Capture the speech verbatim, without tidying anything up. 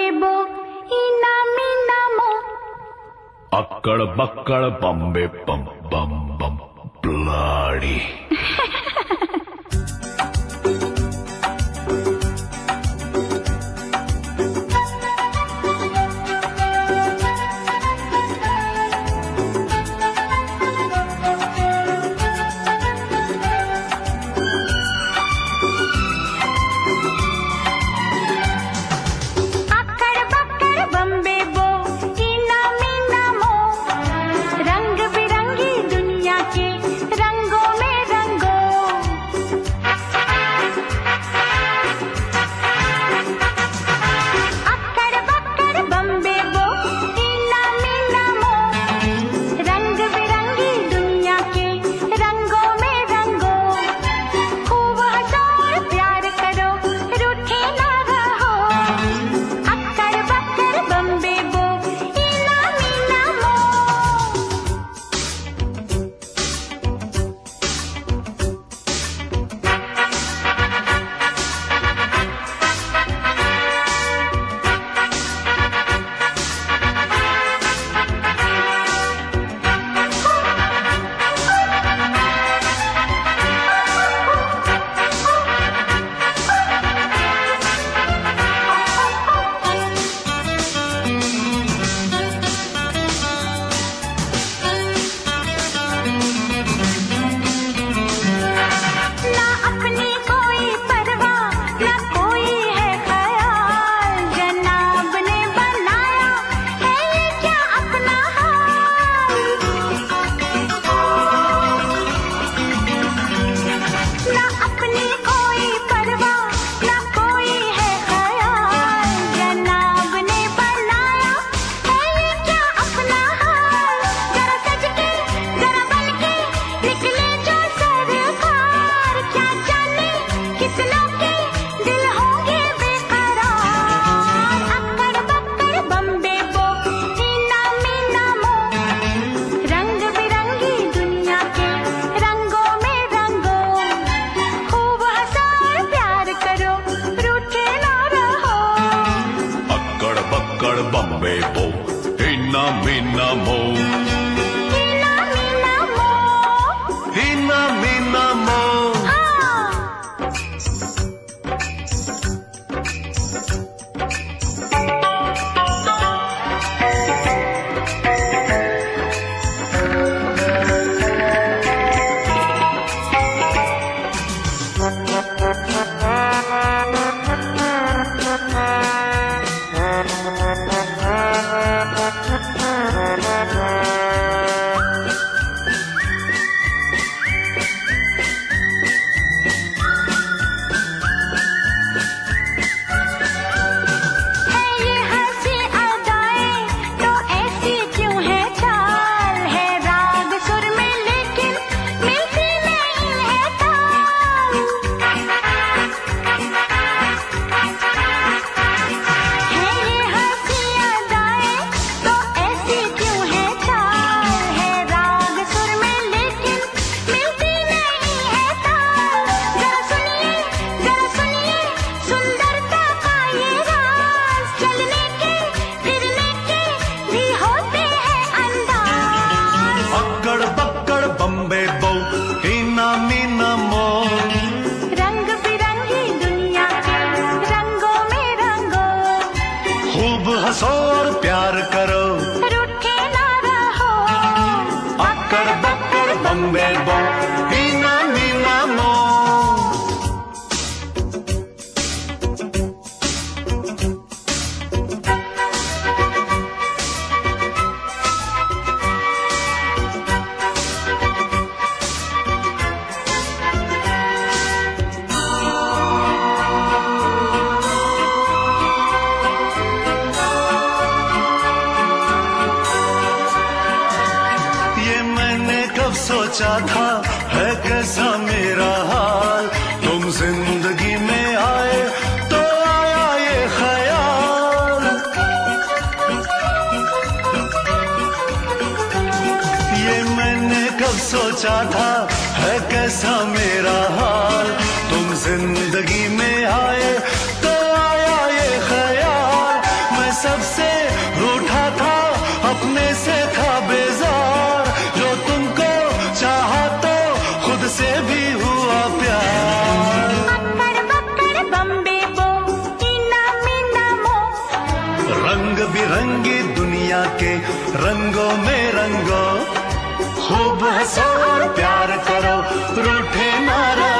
बो इना मीना मो अक्कड़ बक्कड़ बम्बे बम बम बम ब्लाडी बम्बे बो इना मीना मो इना मीना मो इना मीना मो बम्बे बो इना मीना मो रंग बिरंगी दुनिया के रंगों में रंगो खूब हंसो और प्यार करो रूठे ना रहो अक्कड़ बक्कड़ बम्बे बो इना मीना मो सोचा था है कैसा मेरा हाल तुम जिंदगी में आए तो आया ये ख्याल ये मैंने कब सोचा था है कैसा मेरा हाल तुम जिंदगी में आए तो आया ये ख्याल मैं दुनिया के रंगों में रंगो, खूब हंसो और प्यार करो, रूठे ना रहो।